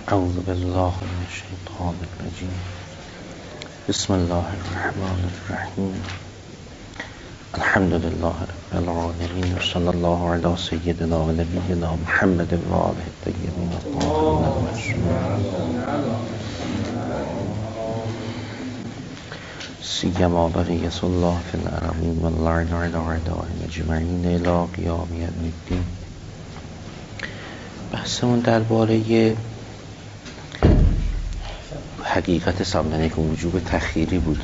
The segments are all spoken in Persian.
اعوذ بالله من الشیطان الرجیم. بسم الله الرحمن الرحیم. الحمد لله رب العالمین و صلی الله علی سیدنا و نبینا محمد و آله الطیبین الطاهرین سیما بقیة الله فی الارضین و اللعن علی اعدائهم اجمعین الی قیام یوم الدین. بحثمون درباره حقیقت سامدنه وجوب تخییری بود.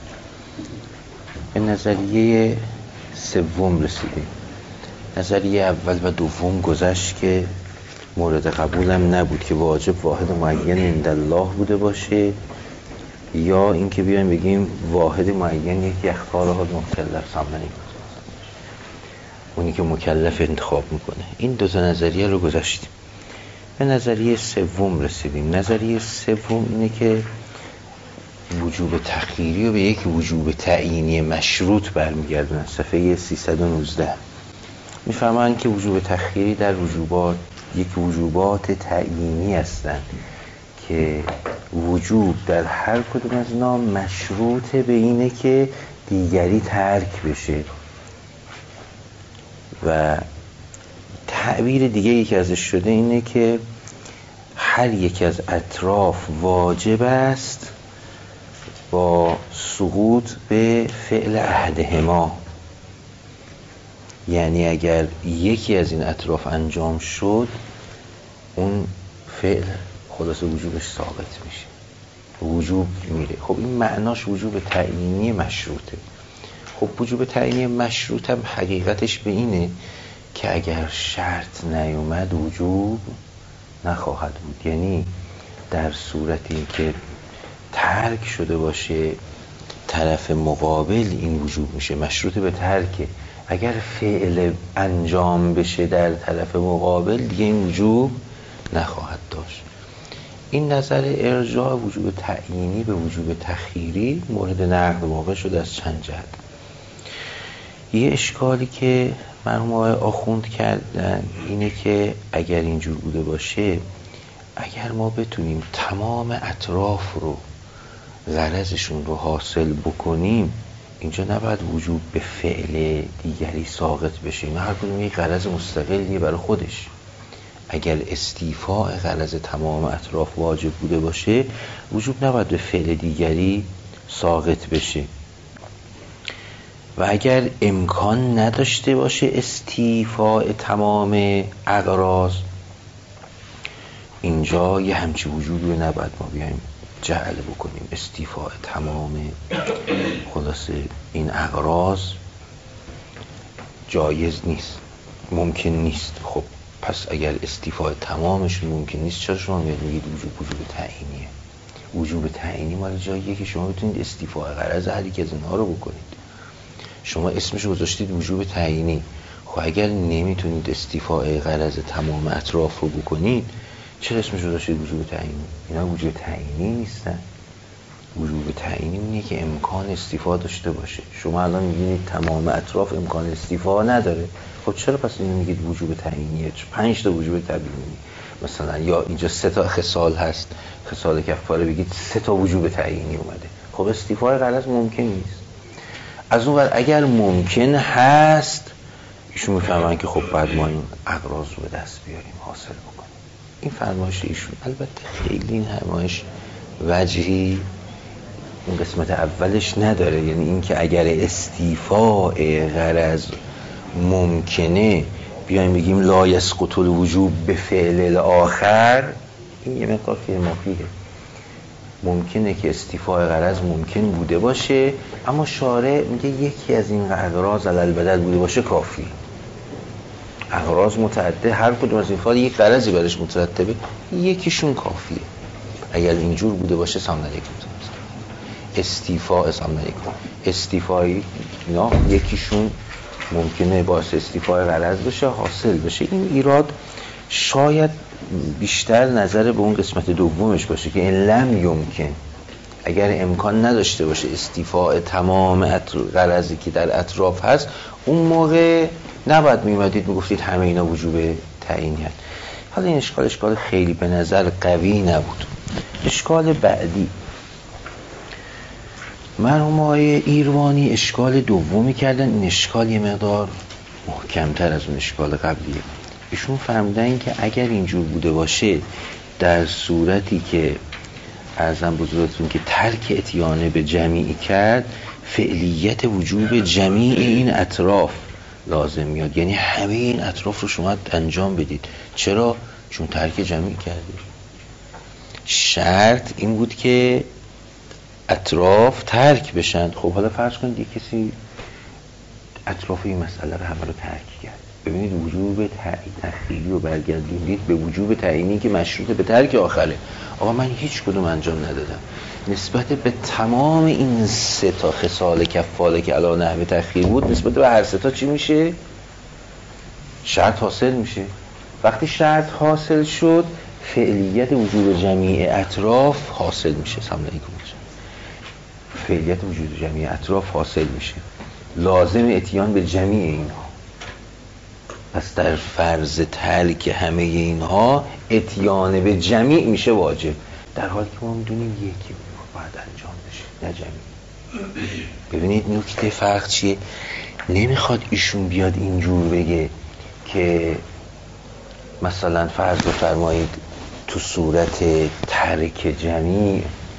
به نظریه سوم رسیدیم. نظریه اول و دوم گذشت که مورد قبولم نبود که واجب واحد معین عند الله بوده باشه یا اینکه بیایم بگیم واحد معین یکی اختاره مکلف سامدنه اونی که مکلف انتخاب میکنه. این دو تا نظریه رو گذاشتیم. به نظریه سوم رسیدیم. نظریه سوم اینه که وجوب تخییری رو به یک وجوب تعیینی مشروط برمیگردونن. صفحه 319 میفهمن که وجوب تخییری در وجوبات یک وجوبات تعیینی هستند که وجوب در هر کدوم از اینا مشروطه به اینه که دیگری ترک بشه و تعبیر دیگه یکی ازش شده اینه که هر یک از اطراف واجب است با سقوط به فعل احدهما. یعنی اگر یکی از این اطراف انجام شد اون فعل خلاص وجوبش ثابت میشه، وجوب میره. خب این معناش وجوب تعیینی مشروطه. خب وجوب تعیینی مشروط هم حقیقتش به اینه که اگر شرط نیومد وجوب نخواهد بود. یعنی در صورتی که ترک شده باشه طرف مقابل این وجوب میشه، مشروط به ترکه. اگر فعل انجام بشه در طرف مقابل دیگه این وجوب نخواهد داشت. این نظر ارجاع وجوب تعیینی به وجوب تخییری مورد نقد واقع شده از چند جهت. یه اشکالی که مرحوم آقای آخوند کردن اینه که اگر اینجور بوده باشه، اگر ما بتونیم تمام اطراف رو غرضشون رو حاصل بکنیم، اینجا نباید وجوب به فعل دیگری ساقط بشه. این هر کدوم یک غرض مستقلیه برای خودش. اگر استیفاء غرض تمام اطراف واجب بوده باشه، وجوب نباید به فعل دیگری ساقط بشه. و اگر امکان نداشته باشه استیفاء تمام اغراض، اینجا یه همچی وجودی رو نباید ما بیایم جعل بکنیم. استیفاء تمام خلاصه این اغراض جایز نیست، ممکن نیست. خب پس اگر استیفاء تمامش ممکن نیست، چرا شما میگید وجوب تعیینیه؟ وجوب تعیینی مال جاییه که شما بتونید استیفاء غرض هر یک از اینها رو بکنید. شما اسمش گذاشتید وجوب تعیینی. خب اگر نمیتونید استیفاء غرض تمام اطراف رو بکنید، چرا اسمش گذاشتید وجوب تعیینی؟ اینا وجوب تعیینی نیستن. وجوب تعیینی اینه که امکان استیفاء داشته باشه. شما الان میبینید تمام اطراف امکان استیفاء نداره. خب چرا پس اینو میگید وجوب تعیینیه؟ 5 تا وجوب تعیینی مثلا، یا اینجا 3 تا خصال هست، خصال کفاره، بگید 3 تا وجوب تعیینی اومده. خب استیفاء غرض ممکن نیست. از اون ور اگر ممکن هست، ایشون میفهمن که خب بعد ما این اغراض رو به دست بیاریم، حاصل بکنیم. این فرمایش ایشون. البته خیلی این فرمایش وجهی این قسمت اولش نداره. یعنی این که اگر استیفاء غرض ممکنه بیایم بگیم لا یسقط الوجوب به فعل الاخر، این یه مقدار فیه. ممکنه که استیفاء غرض ممکن بوده باشه، اما شارع میگه یکی از این اغراض علل بدل بوده باشه کافی. اغراض متعدد، هر کدوم از این افراد یک غرضی برش مترتبه، یکیشون کافیه. اگر اینجور بوده باشه سلام علیکم. استیفاء سلام علیکم. استیفاءی اینا یکیشون ممکنه باعث استیفاء غرض بشه، حاصل بشه. این ایراد شاید بیشتر نظر به اون قسمت دومش باشه که این لم یمکن، اگر امکان نداشته باشه استیفاء تمام غرضی که در اطراف هست، اون موقع نباید میمدید میگفتید همه اینا وجوب تعیینی هست. حالا این اشکال خیلی به نظر قوی نبود. اشکال بعدی، مرحوم آقای ایروانی اشکال دومی کردن. این اشکال یه مقدار محکمتر از اون اشکال قبلیه. ایشون فرمودن که اگر اینجور بوده باشه، در صورتی که عرضم بزرگتون که ترک اتیانه به جمیع کرد، فعلیت وجوب جمیع این اطراف لازم میاد. یعنی همه این اطراف رو شما انجام بدید. چرا؟ چون ترک جمیع کردید. شرط این بود که اطراف ترک بشن. خب حالا فرض کنید یک کسی اطراف این مسئله رو همه رو ترک کرد. ببینید وجوب تخیلی رو برگردوندید به وجوب تعیینی که مشروط به ترک آخره. آقا من هیچ کدوم انجام ندادم. نسبت به تمام این سه تا خصال کفاله که علی نحو تخییر بود، نسبت به هر سه تا چی میشه؟ شرط حاصل میشه. وقتی شرط حاصل شد، فعلیت وجوب جمیع اطراف حاصل میشه. سلام علیکم. فعلیت وجود جمیع اطراف حاصل میشه. لازم اتیان به جمیع اینها. پس در فرض ترک همه اینها اتیان به جمیع میشه واجب، در حالی که ما میدونیم یکی باید انجام بشه، نه جمیع. ببینید نکته فرق چیه؟ نمیخواد ایشون بیاد اینجور بگه که مثلا فرض بفرمایید تو صورت ترک جمیع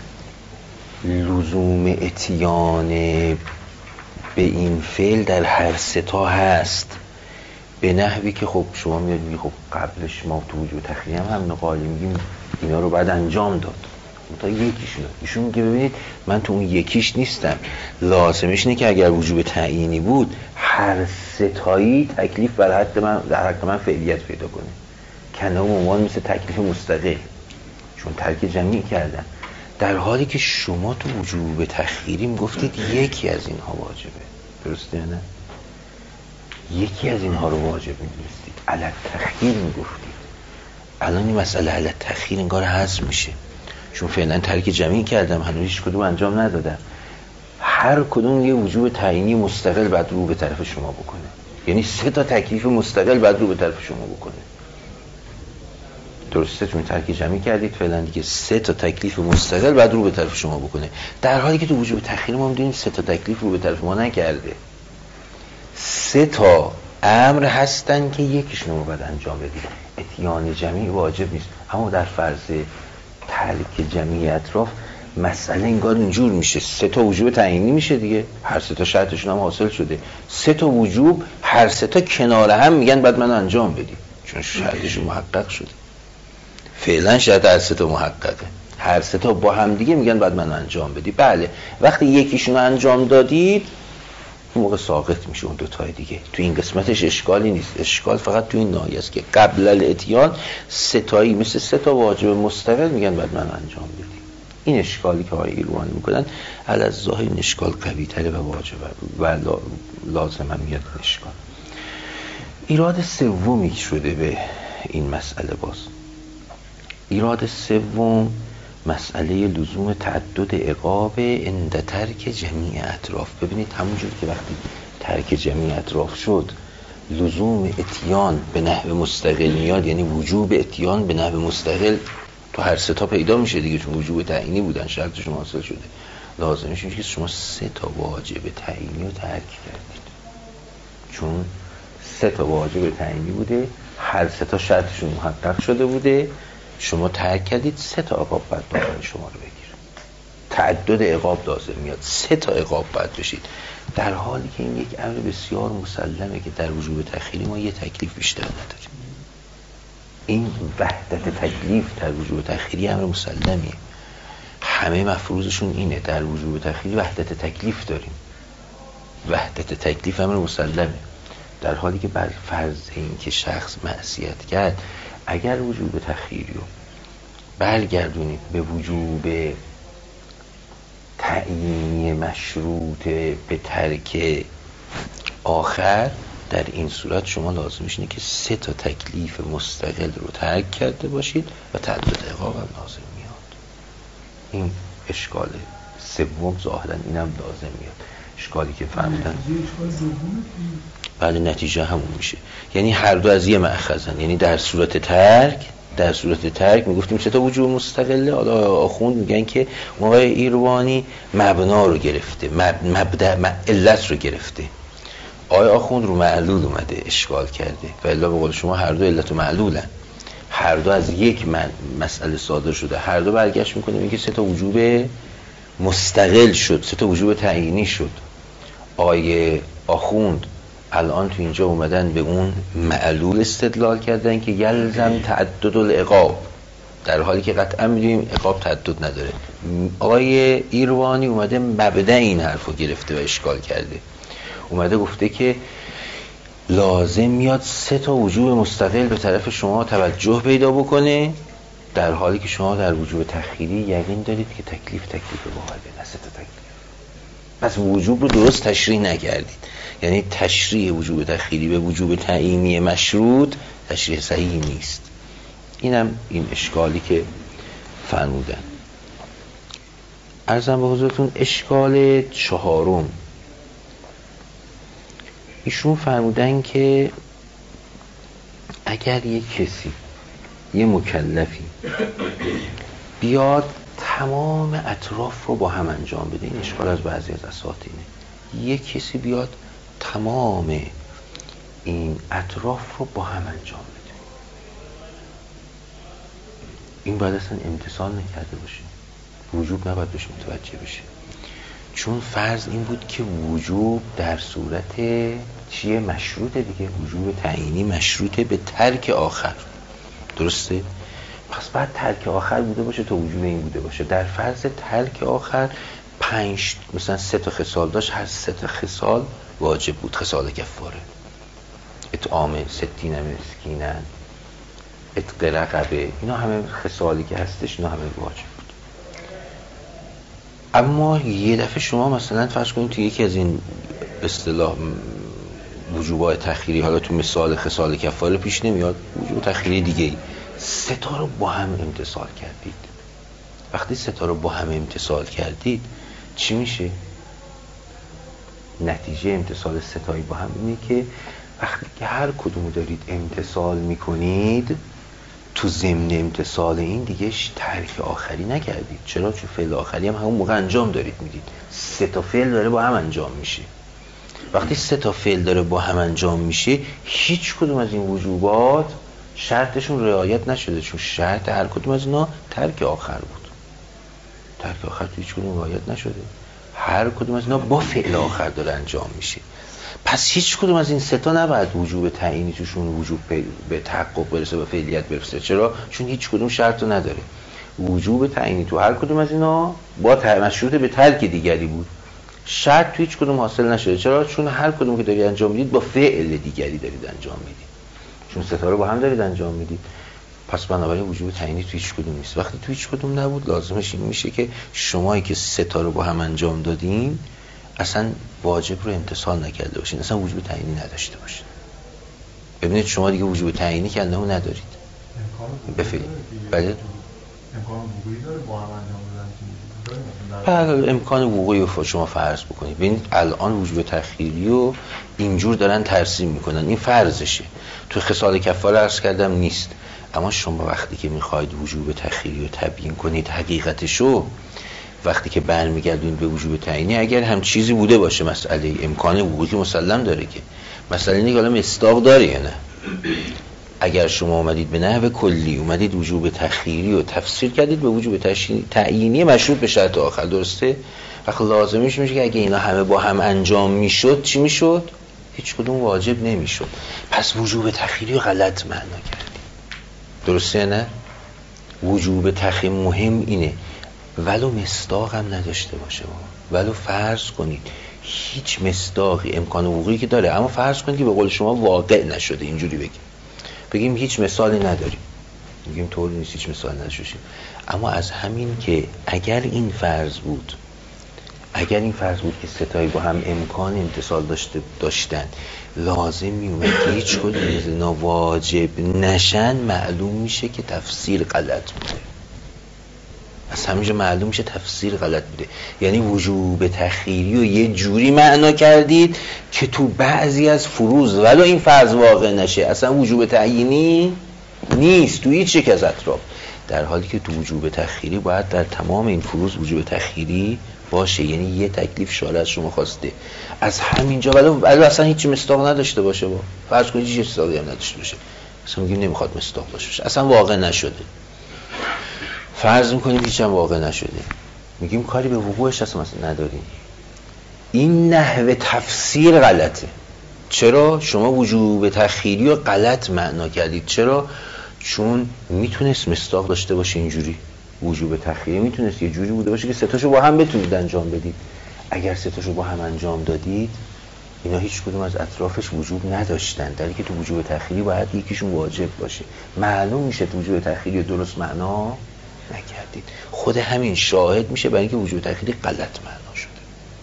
لزوم اتیان به این فعل در هر سه تا هست، به نحوی که خب شما میگید خب قبلش ما تو وجود تخیلی هم نقالی میگیم اینا رو بعد انجام داد، تا یکیشون. ایشون میگه ببینید من تو اون یکیش نیستم، لازمش اینه که اگر وجوب تعیینی بود هر سه تایی تکلیف بر حد من در حق من فعلیت پیدا کنه، کنه عنوان مثل تکلیف مستقل، چون ترک جمعی کردن. در حالی که شما تو وجوب تخییری میگفتید یکی از اینها واجبه، درسته نه؟ یکی از اینها رو واجب میدونستید، علت تخییر میگفتید. الان این مسئله علت تخییر انگار حذف میشه، چون فعلا ترک جمعی کردم، هنوز هیچ کدوم انجام ندادم. هر کدوم یه وجوب تعیینی مستقل بعد رو به طرف شما بکنه، یعنی سه تا تکلیف مستقل بعد رو به طرف شما بکنه. درسته؟ چون ترک جمعی کردید فعلا دیگه سه تا تکلیف مستقل بعد رو به طرف شما بکنه، در حالی که تو وجوب تخییر ما میدونیم سه تا تکلیف رو به طرف ما نکرده. سه تا امر هستن که یکیشون رو باید انجام بدید. اتیان جمعی واجب نیست، اما در فرض ترک جمعی اطراف مسئله انگار اینجور میشه، سه تا وجوب تعیینی میشه دیگه، هر سه تا شرطشون هم حاصل شده، سه تا وجوب هر سه تا کنار هم میگن بعد من انجام بدید، چون شرطشون محقق شده. فعلا شرط هر سه تا محققه، هر سه تا با هم دیگه میگن بعد من انجام بدی. بله، وقتی یکیشون انجام دادید اون موقع ساقط میشه اون دوتای دیگه. تو این قسمتش اشکالی نیست، اشکال فقط تو این ناحیه است که قبل الاتیان سه تایی مثل سه تا واجب مستقل میگن بعد من انجام بدی. این اشکالی که آقای ایروانی میکنن علی الظاهر این اشکال قوی تره و واجبه و لازم هم میاد اشکال. ایراد سومی شده به این مسئله، باز ایراد سوم مسئله لزوم تعدد عقاب عند ترک جمیع اطراف. ببینید همونجور که وقتی ترک جمیع اطراف شد لزوم اتیان به نحو مستقل میاد، یعنی وجوب اتیان به نحو مستقل تو هر سه تا پیدا میشه دیگه، چون وجوب تعیینی بودن شرطشون حاصل شده. لازمش اینه که شما سه تا واجب تعیینی رو ترک کردید، چون سه تا واجب تعیینی بوده، هر سه تا شرطشون محقق شده بوده، شما ترک کردید، سه تا عقاب بعد داخل شما رو بگیر. تعدد عقاب لازم میاد، سه تا عقاب بعد بشید، در حالی که این یک امر بسیار مسلمه که در وجوب تخییری ما یه تکلیف بیشتر نداریم. این وحدت تکلیف در وجوب تخییری امر مسلمیه، همه مفروضشون اینه. در وجوب تخییری وحدت تکلیف داریم، وحدت تکلیف امر مسلمه، در حالی که بر فرض این که شخص معصیت کرد، اگر وجوب تخییری رو برگردونید به وجوب تعیینی مشروط به ترک آخر، در این صورت شما لازمش اینه که سه تا تکلیف مستقل رو ترک کرده باشید و تعدد عقاب هم لازم میاد. این اشکال سوم ظاهرا اینم لازم میاد. اشکالی که فهمیدن بعد نتیجه همون میشه. یعنی هر دو از یه مأخذن. یعنی در صورت ترک میگفتیم سه تا وجوب مستقله. حالا آخوند میگن که آقای ایروانی مبنا رو گرفته، علت رو گرفته. آقای آخوند رو معلول اومده اشکال کرده. و الا به قول شما هر دو علت و معلولن، هر دو از یک مسئله صادر شده، هر دو برگشت میکنه میگه سه تا وجوب مستقل شد، سه تا وجوب تعیینی شد. آقای آخوند الان تو اینجا اومدن به اون معلول استدلال کردن که یلزم تعدد العقاب، در حالی که قطعا میدونیم عقاب تعدد نداره. آقای ایروانی اومده مبدأ این حرفو گرفته و اشکال کرده، اومده گفته که لازم میاد سه تا وجوب مستقل به طرف شما توجه پیدا بکنه، در حالی که شما در وجوب تخیری یقین دارید که تکلیف واحده، نه سه تا تکلیف. پس وجوب رو درست تشریح نکردید. یعنی تشریح وجوب تخیری به وجوب تعیینی مشروط تشریح صحیحی نیست. اینم این اشکالی که فرمودن. عرضم به حضورتون اشکال چهارم، ایشون فرمودن که اگر یک کسی، یه مکلفی بیاد تمام اطراف رو با هم انجام بده، این اشکال از بعضی از اساتینه، یک کسی بیاد تمام این اطراف رو با هم انجام بده، این باید اصلا امتثال نکرده باشه، وجوب نباید بهش متوجه بشه. چون فرض این بود که وجوب در صورت چیه؟ مشروطه دیگه. وجوب تعیینی مشروطه به ترک آخر، درسته؟ پس بعد ترک آخر بوده باشه تا وجوب این بوده باشه. در فرض ترک آخر 5 مثلا 3 تا خصال داشت، هر 3 تا خصال واجب بود، خصال کفاره، اطعام 60 مسکینن، عتق رقبه، اینا همه خصالی که هستش، اینا همه واجب بود. اما یه دفعه شما مثلا فرض کنید تو یکی از این به اصطلاح وجوبات تخیری، حالا تو مثال خصال کفاره پیش نمیاد، وجوب تخیری دیگه، 3 تا رو با هم امتثال کردید. وقتی 3 تا رو با هم امتثال کردید چی میشه؟ نتیجه امتثال 3 تایی با هم اینه که وقتی که هر کدومو دارید امتثال میکنید، تو ضمن امتثال این دیگه ترک آخری نکردید. چرا؟ چون فعل آخری هم همون موقع انجام دارید میدید. 3 تا فعل داره با هم انجام میشه. وقتی 3 تا فعل داره با هم انجام میشه، هیچ کدوم از این وجوبات شرطشون رعایت نشده، چون شرط هر کدوم از اینا ترک آخر بود. ترک آخر تو هیچ کدوم رعایت نشده، هر کدوم از اینا با فعل آخر داره انجام میشه. پس هیچ کدوم از این 3 تا نباید وجوب تعیینی توشون وجوب به تحقق برسه، به فعلیت برسه. چرا؟ چون هیچ کدوم شرط رو نداره. وجوب تعیینی تو هر کدوم از اینا با مشروط به ترک دیگری بود، شرط تو هیچ کدوم حاصل نشده. چرا؟ چون هر کدوم که دارید انجام میدید با فعل دیگری دارید انجام میدید، چون 3 تا رو با هم دارید انجام میدید. پس بنابراین وجوب تعیینی تو هیچ کدوم نیست. وقتی تو هیچ کدوم نبود، لازمش این میشه که شمایی که 3 تا رو با هم انجام دادین اصلا واجب رو امتثال نکرده باشین، اصلا وجوب تعیینی نداشته باشین. ببینید شما دیگه وجوب تعیینی که اندهو ندارید. بفرمایید. بله. امکان وقوعی داره با هم انجام بدن؟ بله، امکان وقوعی رو شما فرض بکنید. ببینید الان وجوب تخییری رو اینجور دارن ترسیم میکنن، این فرضشه. تو خصال کفاره عرض کردم نیست. اما شما وقتی که میخواید وجوب تخییری رو تبیین کنید حقیقتشو، وقتی که برمیگردونید به وجوب تعیینی، اگر هم چیزی بوده باشه مسئله امکان وقوعی که مسلم داره، که مسئله اینه که حالا مصداق داره یا نه. اگر شما اومدید به نحو کلی اومدید وجوب تخییری رو تفسیر کردید به وجوب تعیینی مشروط به شرط آخر، درسته؟ وقت لازمیش میشه که اگه اینا همه با هم انجام میشد چی میشد؟ هیچ کدوم واجب نمیشد. پس وجوب تخییری رو غلط معنا کردید، درسته نه؟ وجوب تخییری مهم اینه ولو مصداق هم نداشته باشه، ولو فرض کنید هیچ مصداقی امکان وقوعی که داره، اما فرض کنید که به قول شما واقع نشده، اینجوری بگیم هیچ مثالی نداریم، میگیم طور نیست هیچ مثال نداشتیم. اما از همین که اگر این فرض بود که 3 تایی با هم امکان امتصال داشتن، لازم میومد که هیچ کدوم از اینا واجب نشن، معلوم میشه که تفسیر غلط بوده. از همینجا معلوم میشه تفسیر غلط بوده. یعنی وجوب تخییری رو یه جوری معنا کردید که تو بعضی از فروض ولو این فرض واقع نشه اصلا وجوب تعیینی نیست تو هیچ یک از اطراف، در حالی که تو وجوب تخییری باید در تمام این فروض وجوب تخییری باشه. یعنی یه تکلیف شارع از شما خواسته از همینجا ولو اصلا هیچ مصداق نداشته باشه، با فرض کنید هیچ مصداقی هم نداشته باشه، اصلا میگیم نمیخواد مصداق باشه، اصلا واقع نشده، فرض میکنیم هیچ هم واقع نشده، میگیم کاری به وقوعش اصلا نداریم. این نحوه تفسیر غلطه. چرا؟ شما وجوب تخییری رو غلط معنا کردید. چرا؟ چون میتونست مصداق داشته باشه. اینجوری وجوب تخییری میتونست یه جوری بوده باشه که سه تاشو با هم بتونید انجام بدید. اگر سه تاشو با هم انجام دادید اینا هیچ کدوم از اطرافش وجوب نداشتن، در حالی که تو وجوب تخییری باید یکیشون واجب باشه. معلوم میشه تو وجوب تخییری درست معنا نکردید. خود همین شاهد میشه برای اینکه وجوب تخییری غلط معنا شده.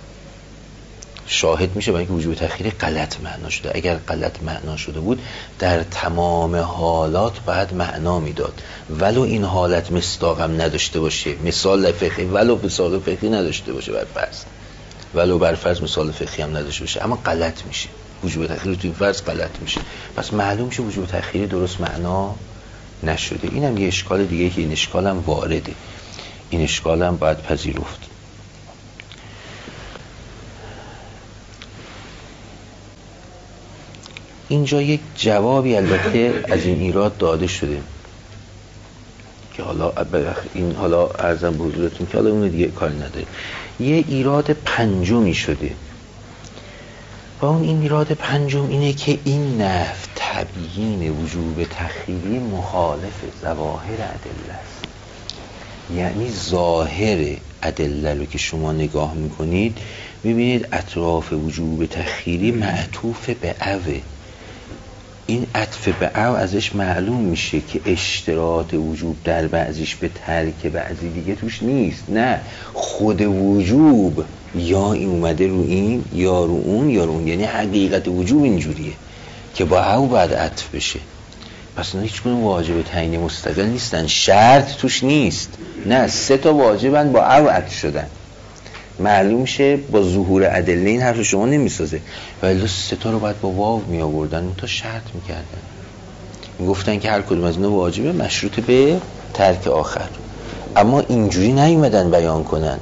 شاهد میشه برای اینکه وجوب تخییری غلط معنا شده. اگر غلط معنا شده بود در تمام حالات باید معنا میداد، ولو این حالت مصداقم نداشته باشه، مثال فقهی ولو مثال فقهی نداشته باشه، ولو بر فرض مثال فقهی هم نداشته باشه، اما غلط میشه. وجوب تخییری تو این فرض غلط میشه. پس معلوم میشه وجوب تخییری درست معنا نشده. اینم یه اشکال دیگه که این اشکال هم وارده، این اشکال هم باید پذیرفت. اینجا یک جوابی البته از این ایراد داده شده که حالا عرضم به حضورتون که حالا اون دیگه کاری نداره. یه ایراد پنجمی شده و اون این ایراد پنجم اینه که این نحو تبیین وجوب تخییری مخالف ظواهر ادله است. یعنی ظاهر ادله رو که شما نگاه میکنید میبینید اطراف وجوب تخییری معطوف به اوه. این عطف به او ازش معلوم میشه که اشتراط وجوب در بعضیش به ترک بعضی دیگه توش نیست. نه، خود وجوب یا این اومده رو این یا رو اون یا رو اون، یعنی حقیقت وجوب اینجوریه که با او باید عطف بشه. پس نه هیچ کنون واجب تعیین مستقل نیستن، شرط توش نیست. نه، سه تا واجبن با او عطف شدن. معلوم میشه با ظهور ادله این حرف شما نمیسازه، ولی سه تا رو باید با واو می آوردن، اون تا شرط میکردن، میگفتن که هر کدوم از اینا واجبه مشروط به ترک آخر. اما اینجوری نیومدن بیان کنن،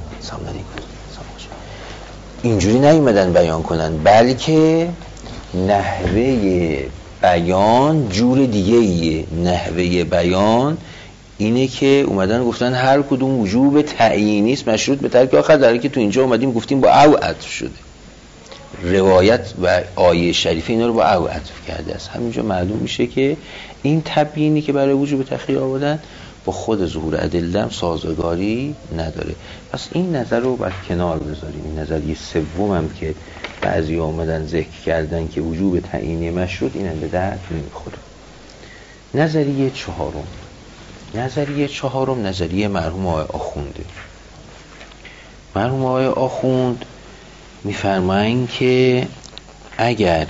اینجوری نیومدن بیان کنن، بلکه نحوه بیان جور دیگه ایه. نحوه بیان اینه که اومدن گفتن هر کدوم وجوب تعیینی است مشروط به ترک آخر، در حالی که تو اینجا اومدیم گفتیم با او عطف شده. روایت و آیه شریفه اینا رو با او عطف کرده است. همینجا معلوم میشه که این تبیینی که برای وجوب تخییر آوردن با خود ظهور ادله هم سازگاری نداره. پس این نظر رو باید کنار بذاریم. این نظریه سوم هم که بعضی اومدن ذکر کردن که وجوب تعیینی مشروط، اینم به درد نمیخوره. نظریه چهارم نظریه مرحوم آقای آخونده. مرحوم آقای آخوند میفرمایند که اگر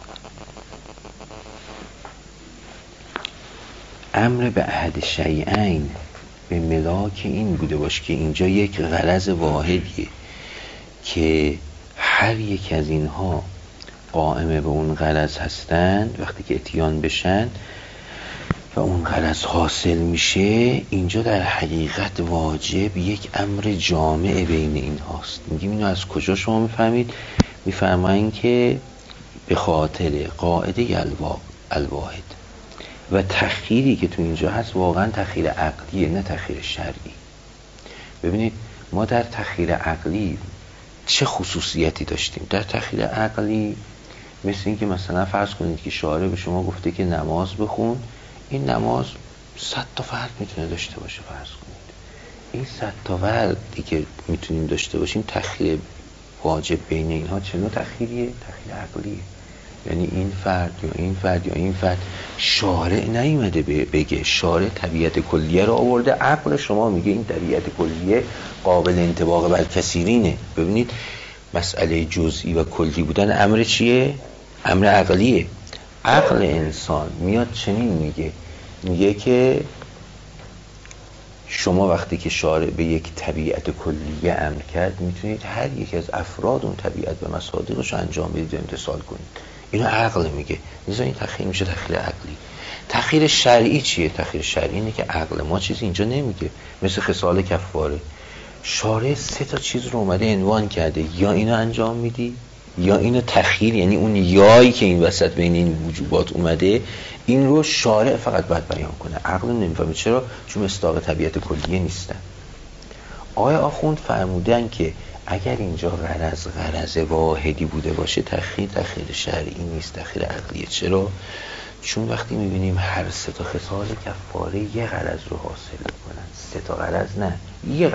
امر به احد شیئین به ملاک این بوده باشه که اینجا یک غرض واحدیه که هر یک از اینها قائمه به اون غرض هستند، وقتی که اتیان بشن و اون غرض حاصل میشه، اینجا در حقیقت واجب یک امر جامع بین این هاست. میگیم اینو از کجا شما میفهمید؟ میفرمایند که به خاطر قاعده الواحد و تخییری که تو اینجا هست واقعا تخییر عقلیه نه تخییر شرعی. ببینید ما در تخییر عقلی چه خصوصیتی داشتیم؟ در تخییر عقلی مثل این که مثلا فرض کنید که شارع به شما گفته که نماز بخون، این نماز 100 تا فرد میتونه داشته باشه. فرض کنید این 100 تا فردی که میتونیم داشته باشیم، تخییر واجب بین اینها چه نوع تخییریه؟ تخییر عقلیه. یعنی این فرد یا این فرد یا این فرد، شارع نیومده بگه، شارع طبیعت کلیه رو آورده، عقل شما میگه این طبیعت کلیه قابل انطباق بر کثیرینه. ببینید مسئله جزئی و کلی بودن امر چیه؟ امر عقلیه. عقل انسان میاد چنین میگه که شما وقتی که شارع به یک طبیعت کلیه امر کرد، میتونید هر یک از افراد اون طبیعت و مصادیقش انجام بدید و امتثال کنید. اینو عقل میگه. لذا این تخییر میشه تخییر عقلی. تخییر شرعی چیه؟ تخییر شرعی اینه که عقل ما چیزی اینجا نمیگه. مثل خصال کفاره، شارع 3 تا چیز رو اومده عنوان کرده، یا اینو انجام میدی یا اینو تخییر، یعنی اون یایی که این وسط بین این وجوبات اومده این رو شارع فقط باید بیان کنه. عقل نمیفهمه. چرا؟ چون مصداق طبیعت کلیه نیستن. آقای آخوند فرمودن که اگر اینجا غرض واحدی بوده باشه، تخییر شرعی نیست، تخییر عقلیه. چرا؟ چون وقتی میبینیم هر 3 تا خصال کفاره یه غرض رو حاصل میکنن، 3 تا غرض نه، یه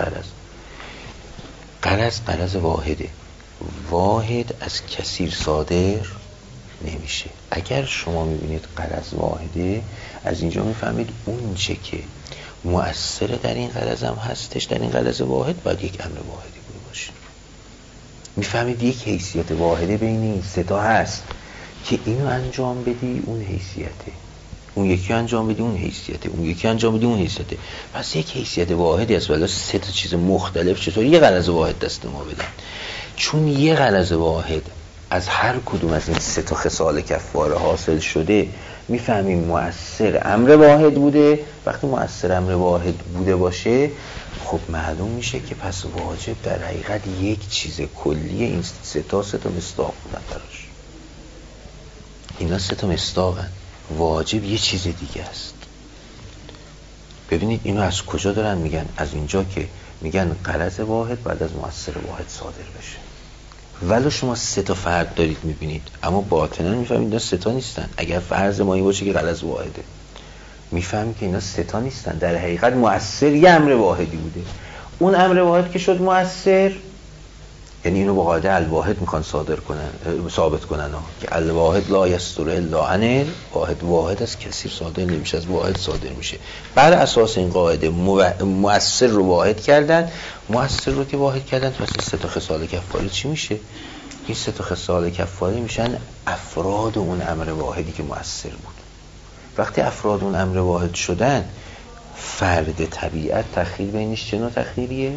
غرض واحده. واحد از کثیر صادر نمیشه. اگر شما میبینید غرض واحده، از اینجا میفهمید اون چه که مؤثر در این غرض هم هستش، در این غرض واحد باید یک امر واحدی بوده باشه. میفهمید یک حیثیت واحده بین این 3 تا هست که اینو انجام بدی اون حیثیته، اون یکی انجام بدی اون حیثیته، اون یکی انجام بدی اون حیثیته. پس یک حیثیت واحدی است، ولی 3 تا چیز مختلف چطور یه غرض واحد دست ما بدن؟ چون یه غرض واحد از هر کدوم از این 3 تا خصال کفاره حاصل شده، میفهمیم مؤثر امر واحد بوده. وقتی مؤثر امر واحد بوده باشه، خب معلوم میشه که پس واجب در حقیقت یک چیز کلیه این 3 تا مصداق بودن براش. اینا 3 تا مصداقن. واجب یه چیز دیگه است. ببینید اینو از کجا دارن میگن؟ از اینجا که میگن غرض واحد بعد از مؤثر واحد صادر بشه. ولو شما 3 تا فرد دارید میبینید، اما باطنا میفهمید اینا 3 تا نیستن. اگر فرض ما این باشه که غرض واحده، میفهمید که اینا 3 تا نیستن. در حقیقت مؤثر یه امر واحدی بوده. اون امر واحد که شد مؤثر، یعنی اینو با قاعده الواحد میخوان ثابت کنن که الواحد لا یستر الا عن واحد از کثیر صادر نمیشه، از واحد صادر میشه. بر اساس این قاعده مؤثر رو واحد کردن. مؤثر رو که واحد کردن، پس این 3 تا خصال کفاره چی میشه؟ این 3 تا خصال کفاره میشن افراد اون امر واحدی که مؤثر بود. وقتی افراد اون امر واحد شدن، فرد طبیعت تخییر بینش چه نوع تخییریه؟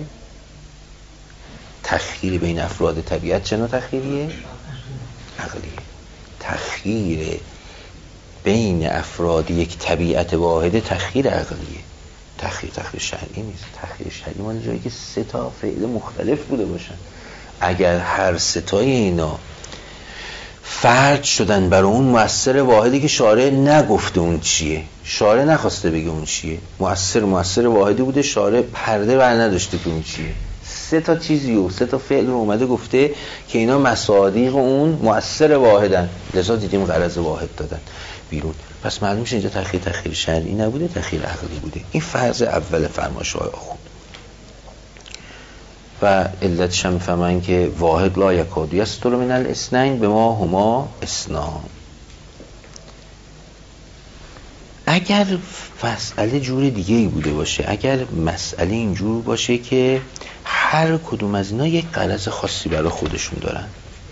تخییر بین افراد طبیعت چه نوع تخییریه؟ عقلیه. تخییر بین افراد یک طبیعت واحده تخییر عقلیه. تخییر شرعی نیست. تخییر شرعی مال جایی که 3 تا فعل مختلف بوده باشن. اگر هر 3 تای اینا فرد شدن برای اون مؤثر واحدی که شارع نگفته اون چیه، شارع نخواسته بگه اون چیه، مؤثر واحدی بوده، شارع پرده بر نداشته که اون چیه، 3 تا چیزی و 3 تا فعل رو اومده گفته که اینا مصادیق اون مؤثر واحدن، لذا دیدیم غرض واحد دادن بیرون. پس معلوم میشه اینجا تخییر شرعی نبوده، تخییر عقلی بوده. این فرض اول فرمایش‌های آخوند. و علتش هم میفهمن که واحد لا یکاد یستر من الاثنین بما هما اثنان. اگر مسئله جور دیگه ای بوده باشه، اگر مسئله اینجور باشه که هر کدوم از اینا یک غرض خاصی برای خودشون دارن،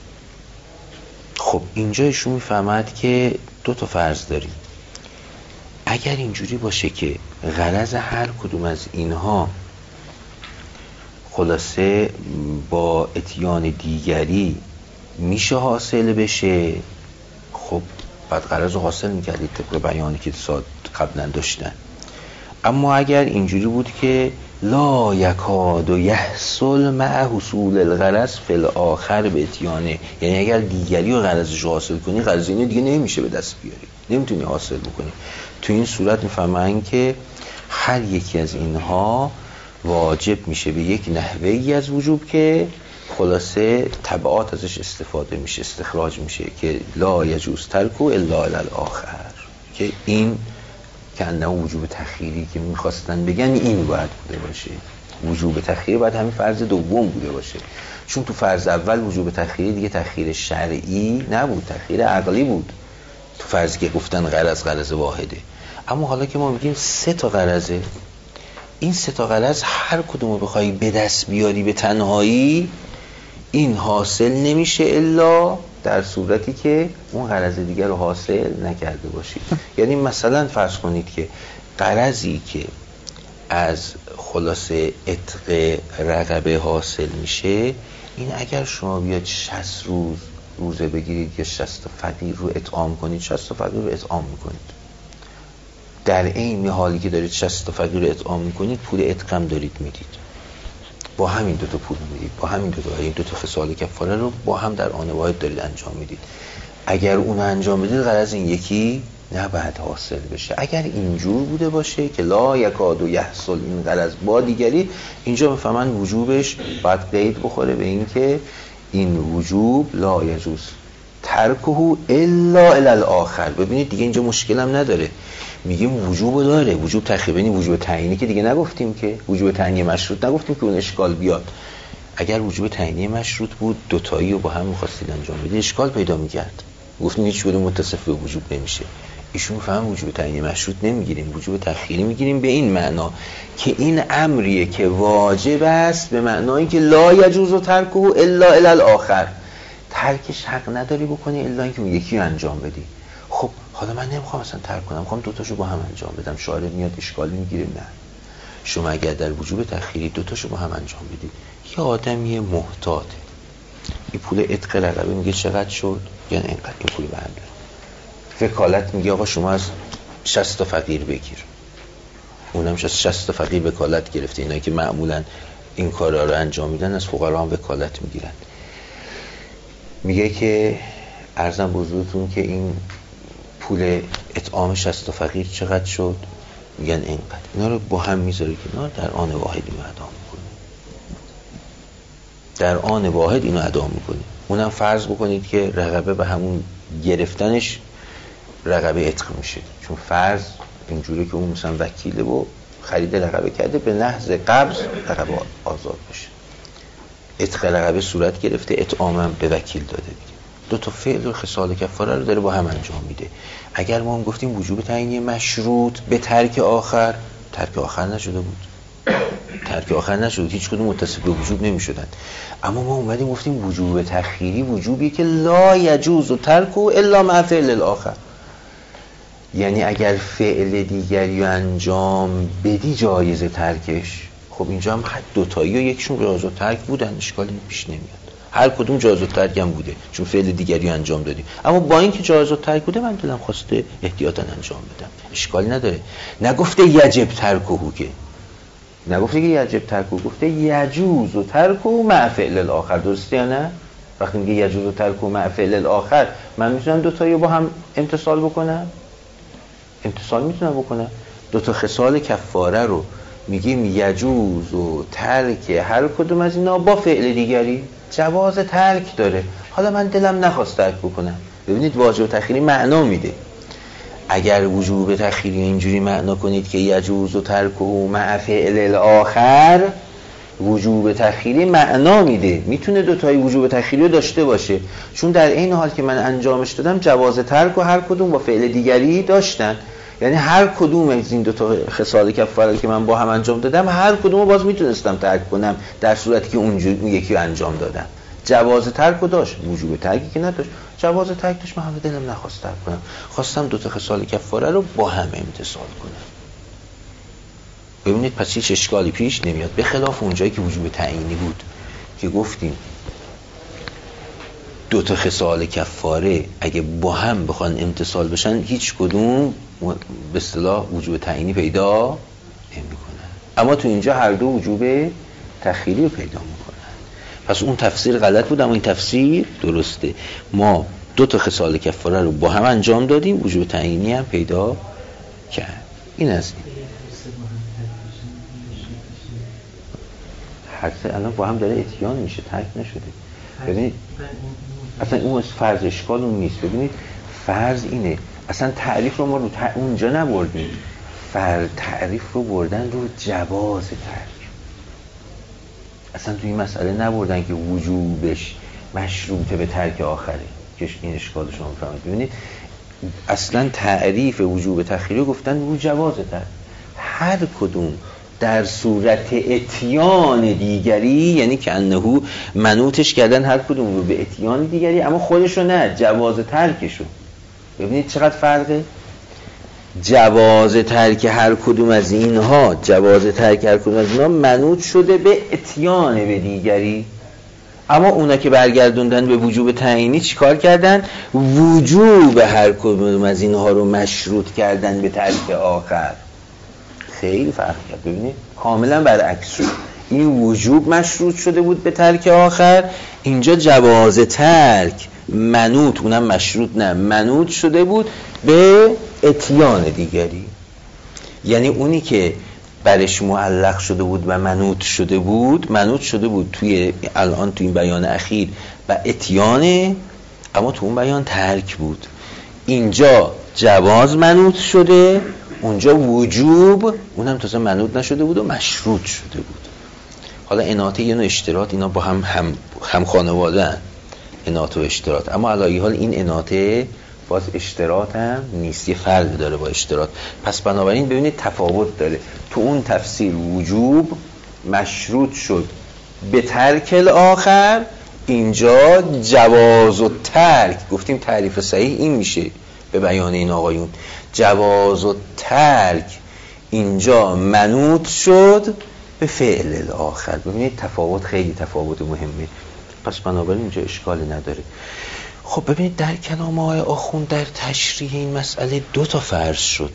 خب اینجا ایشون میفهمد که 2 تا فرض داریم. اگر اینجوری باشه که غرض هر کدوم از اینها خلاصه با اتیان دیگری میشه حاصل بشه، خب بعد غرض رو حاصل میکردید طبق بیانی که قبلا داشتن. اما اگر اینجوری بود که لا یکاد یحصل مع حصول الغرض فی الاخر به اتیانه، یعنی اگر دیگری رو غرضش رو حاصل کنی، غرض اینو دیگه نمیشه به دست بیاری، نمیتونی حاصل بکنی. تو این صورت میفهمن که هر یکی از اینها واجب میشه به یک نحوهی از وجوب که خلاصه تبعات ازش استفاده میشه، استخراج میشه که لا یجوز ترکو الا الی الاخر، که این که انه وجوب تخییری که میخواستن بگن این باید بوده باشه. وجوب تخییر باید همین فرض دوم بوده باشه، چون تو فرض اول وجوب تخییری دیگه تخییر شرعی نبود، تخییر عقلی بود. تو فرضی که گفتن غرض واحده. اما حالا که ما میگیم 3 تا غرضه، این 3 تا غرض هر کدومو بخوای به دست بیاری به تنهایی، این حاصل نمیشه الا در صورتی که اون غرض دیگر رو حاصل نکرده باشی. یعنی مثلا فرض کنید که غرضی که از خلاصه عتق رقبه حاصل میشه، این اگر شما بیاد 60 روزه بگیرید یا 60 فقیر رو اطعام کنید، 60 فقیر رو اطعام میکنید، در این حالی که دارید 60 فقیر رو اطعام میکنید پول عتق هم دارید میدید، با همین دو تا پول میدید، با همین دو تا خصال کفاره رو با هم در آن واحد دارید انجام میدید. اگر اون انجام بدید غرض این یکی نباید حاصل بشه. اگر اینجور بوده باشه که لا یکاد یحصل این غرض با دیگری، اینجا بفهمن وجوبش باید قید بخوره به این که این وجوب لا یجوز ترکه الا الی الاخر. ببینید دیگه اینجا مشکل هم نداره، میگیم وجوب داره، وجوب تخیبینی وجوب تعیینی که دیگه نگفتیم، که وجوب تعیینی مشروط نگفتیم که اون اشکال بیاد. اگر وجوب تعیینی مشروط بود دوتایی رو با هم می‌خواستید انجام بدید اشکال پیدا می‌کرد، گفتیم هیچ کدوم متصف به وجوب نمیشه. ایشون فهم وجوب تعیینی مشروط نمیگیریم، وجوب تخییری میگیریم به این معنا که این امریه که واجب است، به معنای که لا یجوز ترکه الا الی الاخر، ترکش حق نداری بکنی الا اینکه اون یکی رو انجام بدی. خب حالا من نمیخوام اصلا ترک کنم، میخوام دوتاشو با هم انجام بدم، شارع میاد اشکالی میگیره؟ نه، شما اگر در وجوب تخییری دوتاشو با هم انجام بدید، یه آدمی محتاطه، این پول عتق رقبه میگه چقدر شد، یعنی اینقدر این پول بنده، وکالت میگه آقا شما از 60 تا فقیر بگیر، اونم از 60 تا فقیر وکالت گرفته. اینایی که معمولا این کارا رو انجام میدن از فقرا هم وکالت میگیرن. میگه که عرضم به حضورتون که این پول اطعام 60 تا فقیر چقدر شد، میگن اینقدر. اینا رو با هم میذاره کنار، در آن واحد اینو ادا میکنه، در آن واحد اینو ادا میکنه. اونم فرض بکنید که رقبه به همون گرفتنش رقبه عتق میشه، چون فرض اینجوری که اون مثلا وکیله و خرید رقبه کرده، به محض قبض رقبه آزاد بشه، عتق رقبه صورت گرفته، اطعامم به وکیل داده دیگه. دو تا فعل و خصال کفاره رو داره با هم انجام میده. اگر ما هم گفتیم وجوب تعیینی مشروط به ترک آخر، ترک آخر نشده بود، ترک آخر نشد، هیچ کدوم متصف به وجوب نمیشدن. اما ما اومدیم گفتیم وجوب تخییری وجوبی که لا یجوز ترکه الا مع فعل الاخر، یعنی اگر فعل دیگری انجام بدی جایز ترکش. خب اینجا هم دوتایی و یکشون جواز ترک بودن، اشکالی پیش نمیاد، هر کدوم جواز ترک هم بوده چون فعل دیگری انجام دادیم. اما با اینکه جواز ترک بوده من دلم خواسته احتیاطاً انجام بدم، اشکالی نداره. نگفته یجب ترکه، که نگفته که یجب ترکه، گفته یجوز و ترکه مع فعل الاخر. درسته یا نه؟ وقتی میگه یجوز و ترکه مع فعل الاخر، من میتونم دوتایی با هم امتصال بکنم؟ امتصال میتونم بکنم. دوتا خصال کفاره رو میگیم یجوز و ترک هر کدوم از اینا با فعل دیگری جواز ترک داره. حالا من دلم نخواست ترک بکنم. ببینید واجب تخییری معنا میده. اگر وجوب تخییری اینجوری معنا کنید که یجوز و ترک و مع فعل الاخر، وجوب تخییری معنا میده، میتونه دوتای وجوب تخییری رو داشته باشه، چون در این حال که من انجامش دادم جواز ترک و هر کدوم با فعل دیگری داشتن. یعنی هر کدوم از این دوتا خصال کفاره که من با هم انجام دادم، هر کدوم رو باز میتونستم ترک کنم در صورتی که اون یکی رو انجام دادم. جواز ترک رو داشت، وجوب ترکی که نداشت. جواز ترک داشت، من هم دلم نخواست ترک کنم، خواستم دوتا خصال کفاره رو با هم امتصال کنم. ببینید پس هیچ اشکالی پیش نمیاد، به خلاف اونجایی که وجوب تعیینی بود که گفتیم دو تا خصال کفاره اگه با هم بخوان امتصال بشن هیچ کدوم به اصطلاح وجوب تعیینی پیدا نمیکنن، اما تو اینجا هر دو وجوب تخییری رو پیدا میکنن. پس اون تفسیر غلط بود، اما این تفسیر درسته. ما دو تا خصال کفاره رو با هم انجام دادیم، وجوب تعیینی هم پیدا کرد. این از این هر سه الان با هم داره اتیان میشه، ترک نشده. ببینید اصلا اون فرض اشکال اون نیست. ببینید فرض اینه، اصلا تعریف رو ما رو اونجا نبردیم، تعریف رو بردن رو جواز ترک. اصلا توی این مسئله نبردن که وجوبش مشروطه به ترک آخره، که این اشکال شما فهمید. ببینید اصلا تعریف وجوب تخییری گفتن رو جواز ترک، هر کدوم در صورت اتیان دیگری، یعنی که انهو منوطش کردن هر کدوم رو به اتیان دیگری، اما خودش رو نه، جواز ترکش رو. ببینید چقدر فرقه. جواز ترک هر کدوم از اینها منوط شده به اتیان به دیگری. اما اونا که برگردوندن به وجوب تعیینی چیکار کردن؟ وجوب هر کدوم از اینها رو مشروط کردن به ترک آخر. خیلی فرق کرد. ببینید کاملا برعکس شد. این وجوب مشروط شده بود به ترک آخر، اینجا جواز ترک منوط، اونم مشروط نه، منوط شده بود به اتیان دیگری. یعنی اونی که برش معلق شده بود و منوط شده بود توی الان توی این بیان اخیر و اتیانه، اما تو اون بیان ترک بود. اینجا جواز منوط شده، اونجا وجوب، اونم تازه منوط نشده بود و مشروط شده بود. حالا اناته یه نوع اشتراط، اینا با هم خانواده هن. اناته و اشتراط، اما علی حال این اناته باز اشتراط هم نیست، یه فرق داره با اشتراط. پس بنابراین ببینید تفاوت داره. تو اون تفسیر وجوب مشروط شد به ترک الاخر، اینجا جواز و ترک، گفتیم تعریف صحیح این میشه به بیان این آقایون، جواز و ترک اینجا منوط شد به فعل الاخر. ببینید تفاوت خیلی تفاوت مهمه. پس بنابراین اینجا اشکالی نداره. خب ببینید در کلام آقای آخوند در تشریح این مسئله 2 تا فرض شد.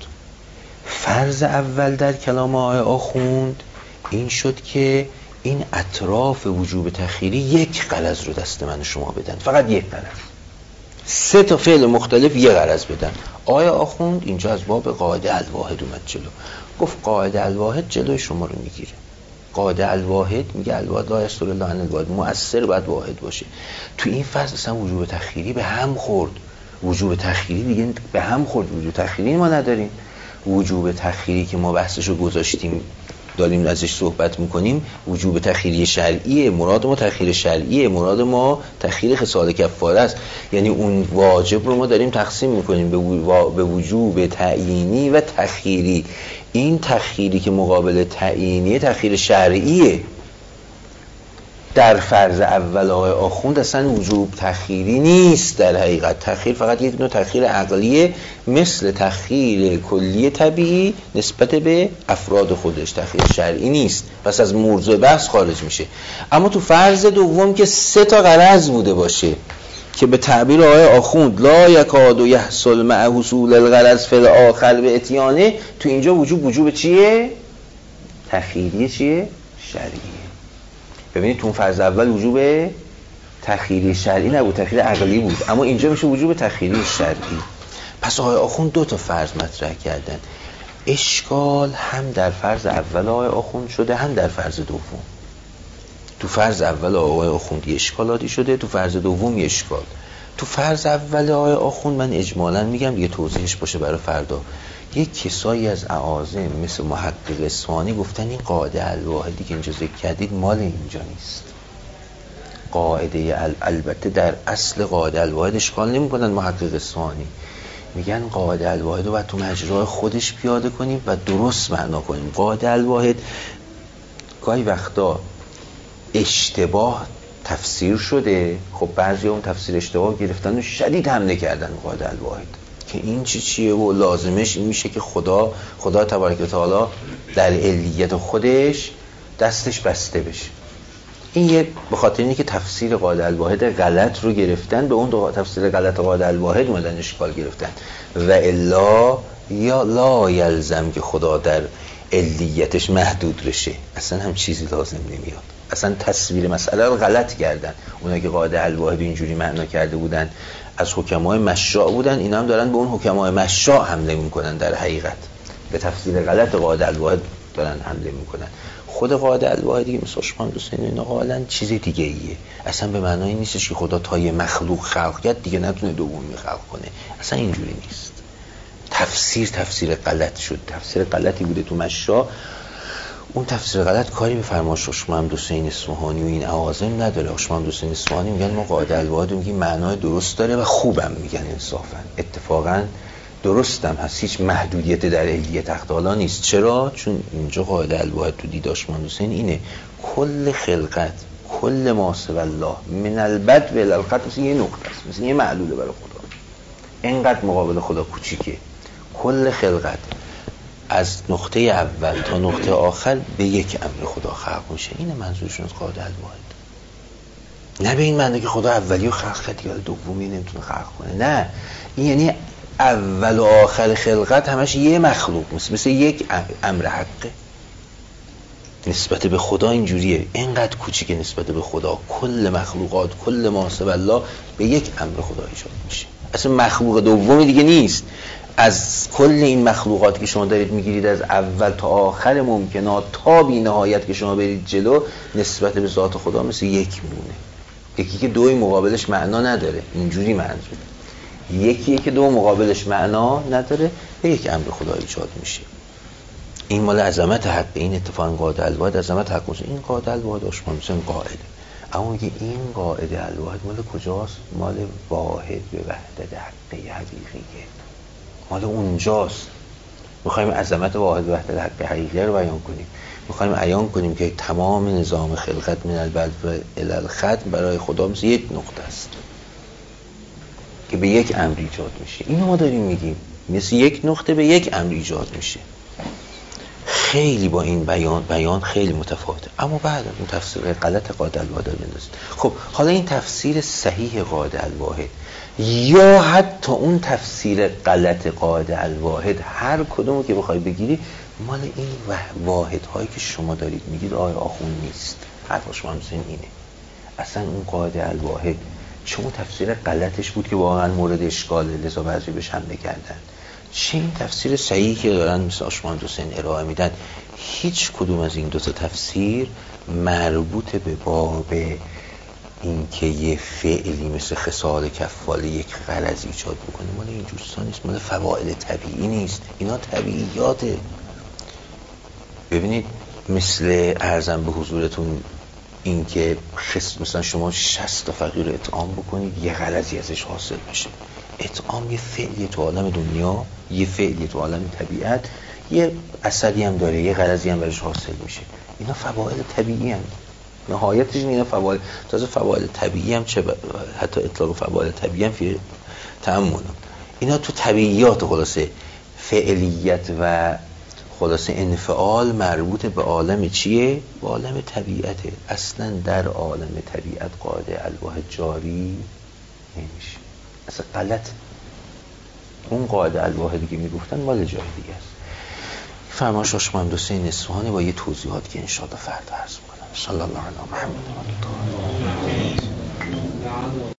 فرض اول در کلام آقای آخوند این شد که این اطراف وجوب تخییری یک غرض رو دست من شما بدن، فقط یک غرض. 3 تا فعل مختلف یک غرض بدن. آقای آخوند اینجا از باب قاعده الواحد اومد جلو، گفت قاعده الواحد جلوی شما رو میگیره. قاعده الواحد میگه الواحد لا یصدر الا عن الواحد، مؤثر باید واحد باشه. تو این فصل اصلا وجوب تخییری به هم خورد. وجوب تخییری دیگه به هم خورد. وجوب تخییری ما نداریم. وجوب تخییری که ما بحثشو گذاشتیم داریم ازش صحبت میکنیم، وجوب تخییری شرعیه. مراد ما تخییر شرعیه، مراد ما تخییر خصال کفاره است. یعنی اون واجب رو ما داریم تقسیم میکنیم به وجوب تعیینی و تخییری. این تخییری که مقابل تعیینیه تخییر شرعیه. در فرض اول آقای آخوند اصلا وجوب تخییری نیست. در حقیقت تخییر فقط یک نوع تخییر عقلیه، مثل تخییر کلی طبیعی نسبت به افراد خودش. تخییر شرعی نیست، پس از موضوع بحث خارج میشه. اما تو فرض دوم که 3 تا غرض بوده باشه که به تعبیر آقای آخوند لا یکاد یحصل مع حصول الغرض فی الاخر به اتیانه، تو اینجا وجوب چیه؟ تخییری چیه؟ شرعیه. ببینید تو فرض اول وجوب تخییری شرعی نبود، تخییر عقلی بود، اما اینجا میشه وجوب تخییری شرعی. پس آقای آخوند 2 تا فرض مطرح کردن. اشکال هم در فرض اول آقای آخوند شده، هم در فرض دوم. تو فرض اول آقای آخوند یه اشکالاتی شده، تو فرض دوم یه اشکال. تو فرض اول آقای آخوند من اجمالاً میگم یه توضیحش باشه برای فردا. یک کسایی از اعاظم مثل محقق اصفهانی گفتن این قاعده الواحدی که اینجا ذکر کردید مال اینجا نیست. قاعده البته در اصل قاعده الواحد اشکال نمی‌کنن. محقق اصفهانی میگن قاعده الواحد رو باید تو مجرای خودش پیاده کنیم و درست معنا کنیم. قاعده الواحد گاهی وقتا اشتباه تفسیر شده، خب بعضی اون تفسیر اشتباه گرفتن و شدید حمله کردن قاعده الواحد که این چیه و لازمش این میشه که خدا تبارک و تعالی در علیت خودش دستش بسته بشه. این یه به خاطر اینه که تفسیر قاعده الواحد غلط رو گرفتن، به اون تفسیر غلط قاعده الواحد اومدن اشکال گرفتن. و الا یا لا یلزم که خدا در علیتش محدود بشه، اصلا هم چیزی لازم نمیاد. اصلا تصویر مسئله رو غلط کردن. اونایی که قاعده الواحد اینجوری معنا کرده بودن از حکمای مشاء بودن، اینا هم دارن به اون حکمای مشاء حمله میکنن. در حقیقت به تفسیر غلط قاعده الواحد دارن حمله میکنن. خود قاعده الواحدی که مثل عثمان حسین اینا قائلن چیز دیگه ایه. اصلا به معنای نیستش که خدا تا یه مخلوق خلق کرد دیگه نتونه دومی خلق کنه. اصلا اینجوری نیست. تفسیر غلط شد. تفسیر غلطی بوده تو مشاء. اون تفسیر غلط کاری به فرمایش عثمان حسین اصفهانی و این اعاظم نداره. عثمان حسین اصفهانی میگن ما قاعده الواحد رو میگیم معنای درست داره و خوبم میگن. انصافا اتفاقا درستم هست، هیچ محدودیت در علیت تختالا نیست. چرا؟ چون اینجا قاعده الواحد تو دید عثمان حسین اینه کل خلقت، کل ما سوی الله من البد و الالخط مثل یه نقطه است، مثل یه معلوله برای خدا. اینقدر مقابل خدا کوچیکه. کل خلقت از نقطه اول تا نقطه آخر به یک امر خدا خلق میشه. اینه منظورشون از قاعده الواحد. نه به این معنی که خدا اولی رو خلق کرد یا دومی نمیتونه خلق کنه، نه، این یعنی اول و آخر خلقت همش یه مخلوق مثل یک امر حقه. نسبت به خدا اینجوریه، اینقدر کوچیکه نسبت به خدا. کل مخلوقات، کل ما سوی الله به یک امر خدا ایجاد میشه. اصلا مخلوق دومی دیگه نیست. از کل این مخلوقات که شما دارید میگیرید از اول تا آخر ممکنات تا بی نهایت که شما برید جلو، نسبت به ذات خدا مثل یک میمونه. یکی که دوی مقابلش معنا نداره، اینجوری منظور. یکیه که دو مقابلش معنا نداره، به یک امر خدا ایجاد میشه. این مال عظمت حق. این اتفاق قاعده الواحد عظمت حق میشه. این قاعده الواحد آشما مثلا قاعده. اما میگه این قاعده الواحد مال کجاست؟ مال واحد به وحدت حقی حقیقیه، مال اونجاست. میخوایم عظمت واحد به وحدت حقی حقیقی رو بیان کنیم. میخوایم عیان کنیم که تمام نظام خلقت من البلد و الالخط برای خدا مثل یک نقطه است که به یک امر ایجاد میشه. اینو ما داریم میگیم، مثل یک نقطه به یک امر ایجاد میشه. خیلی با این بیان خیلی متفاوته. اما بعد اون تفسیر غلط قاعده الواحد رو بندازید. خب حالا این تفسیر صحیح قاعده الواحد یا حتی اون تفسیر غلط قاعده الواحد، هر کدومو که بخوای بگیری، مال این واحدهایی که شما دارید میگید آقای آخوند نیست. حرف شما هم اینه. اصلا اون قاعده الواحد چون تفسیر غلطش بود که واقعا مورد اشکاله، لذا بعضی بهش حمله کردن. چه این تفسیر صحیحی که دارن مثل آشمان حسین ارائه میدن، هیچ کدوم از این دو تا تفسیر مربوط به باب این که یه فعلی مثل خصال کفاله یک غرض ایجاد بکنه مال این جوستان نیست، مال فواعل طبیعی نیست. اینا طبیعیاته. ببینید مثل عرضم به حضورتون این که مثلا شما 60 تا فقیر رو اطعام بکنید یه غرضی ازش حاصل بشه. اطعام یه فعلی تو عالم دنیا، یه فعلی تو عالم طبیعت، یه اثری هم داره، یه غرضی هم برش حاصل میشه. اینا فواعل طبیعی هم نهایتش اینا فواعل. تازه فواعل طبیعی هم چه حتی اطلاق فواعل طبیعی هم فی تأمل. اینا تو طبیعیات خلاصه فعلیت و خلاصه انفعال مربوط به عالم چیه؟ به عالم طبیعته. اصلا در عالم طبیعت قاعده الواحد جاری نمیشه. اصلا غلط. اون قاعده الواحدی که میگفتن مال جای دیگه است. فرمایش آشما حسین اصفهانی با یه توضیحات که انشاءالله فردا عرض می‌کنم. صلی الله علی محمد و آله.